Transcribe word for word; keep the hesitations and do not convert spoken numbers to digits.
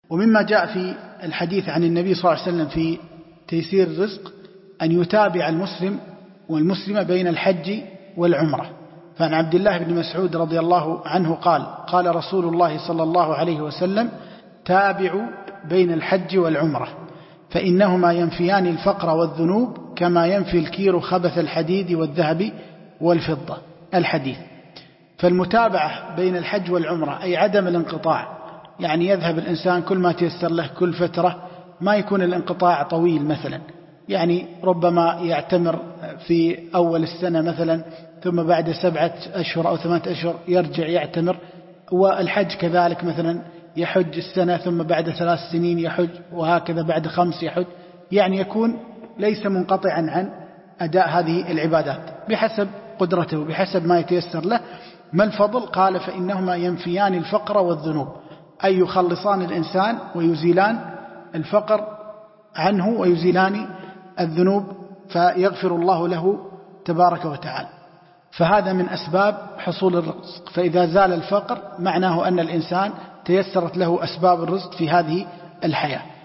ومما جاء في الحديث عن النبي صلى الله عليه وسلم في تيسير الرزق أن يتابع المسلم والمسلمة بين الحج والعمرة. فعن عبد الله بن مسعود رضي الله عنه قال قال رسول الله صلى الله عليه وسلم: تابعوا بين الحج والعمرة فإنهما ينفيان الفقر والذنوب كما ينفي الكير خبث الحديد والذهب والفضة. الحديث. فالمتابعة بين الحج والعمرة أي عدم الانقطاع، يعني يذهب الإنسان كل ما تيسر له كل فترة، ما يكون الانقطاع طويل مثلا، يعني ربما يعتمر في أول السنة مثلا ثم بعد سبعة أشهر أو ثمانية أشهر يرجع يعتمر، والحج كذلك مثلا يحج السنة ثم بعد ثلاث سنين يحج، وهكذا بعد خمس يحج، يعني يكون ليس منقطعا عن أداء هذه العبادات بحسب قدرته وبحسب ما يتيسر له. ما الفضل؟ قال: فإنهما ينفيان الفقر والذنوب، أي يخلصان الإنسان ويزيلان الفقر عنه ويزيلان الذنوب، فيغفر الله له تبارك وتعالى. فهذا من أسباب حصول الرزق، فإذا زال الفقر معناه أن الإنسان تيسرت له أسباب الرزق في هذه الحياة.